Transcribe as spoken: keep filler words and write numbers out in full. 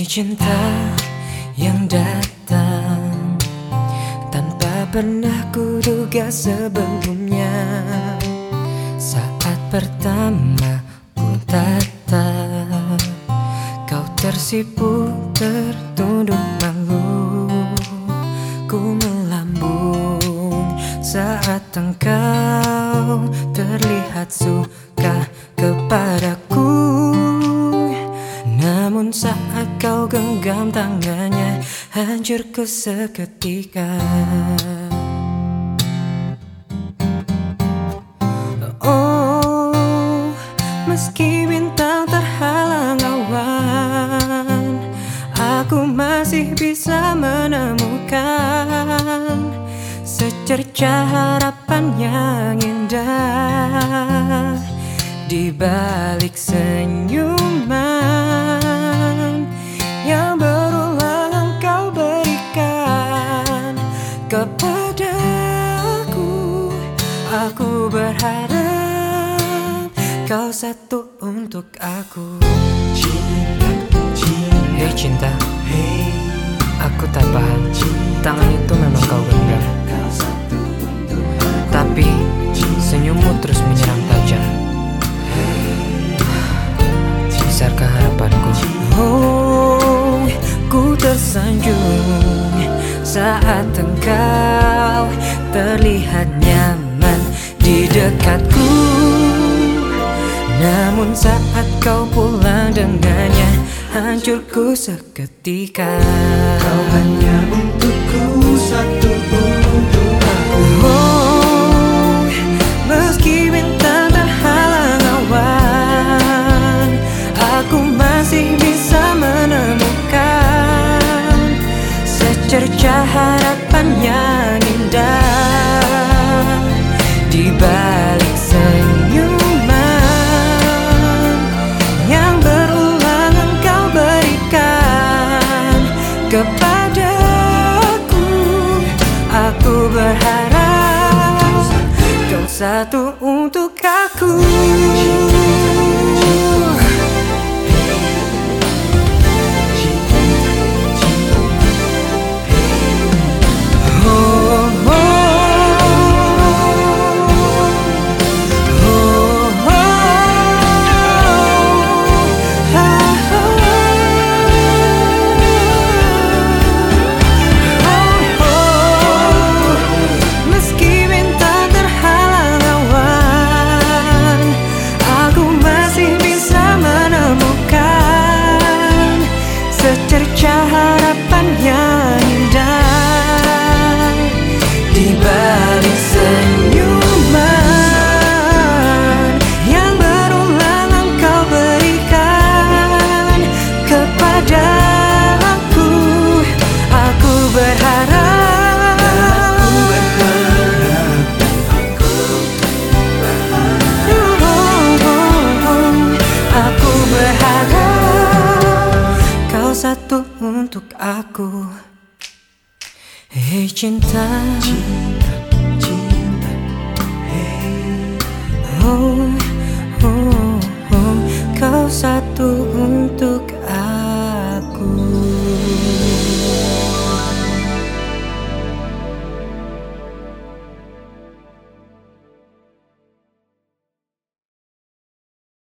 Hei cinta yang datang tanpa pernah kuduga sebelumnya. Saat pertama ku tatap, kau tersipu tertunduk malu. Ku melambung saat engkau terlihat suka kepadaku. Namun saat kau genggam tangannya, hancurku seketika. Oh, meski bintang terhalang awan, aku masih bisa menemukan secerca harapan yang indah di balik senyuman yang berulang engkau berikan kepadaku. Aku berharap kau satu untuk aku. Hei cinta, aku tak paham tangan itu memang kau genggam, tapi senyummu terus menyerang tajam. Besarkah harapanku? Oh, ku tersanjung saat engkau terlihat nyaman di dekatku. Namun saat kau pulang dengannya, hancurku seketika. Kau hanya untukku, satu untuk aku. Oh, meski bintang terhalang awan, aku masih bisa menemukan secerca harapan yang indah di balik senyuman yang berulang engkau berikan kepadaku. Aku berharap kau satu untuk aku. Secerca harapan yang indah di balik senyuman yang berulang engkau berikan kepadaku. Aku berharap, Aku berharap, aku berharap. oh, oh, oh, aku berharap kau satu untuk aku. Hei cinta, Cinta, cinta, hey. oh.